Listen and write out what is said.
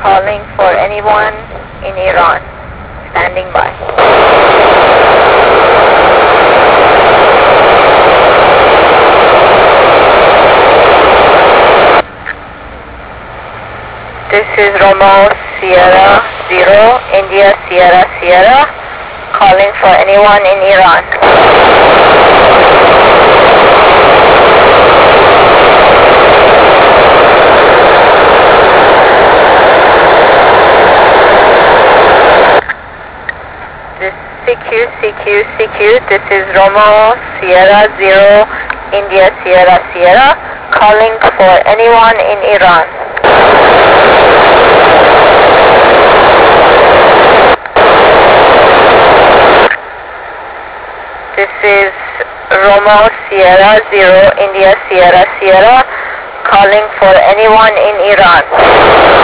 calling for anyone in Iran. Standing by. This is Romeo Sierra 0, India Sierra Sierra, calling for anyone in Iran. CQ, this is Romeo Sierra 0, India Sierra Sierra, calling for anyone in Iran. This is Romeo Sierra 0, India Sierra Sierra, calling for anyone in Iran.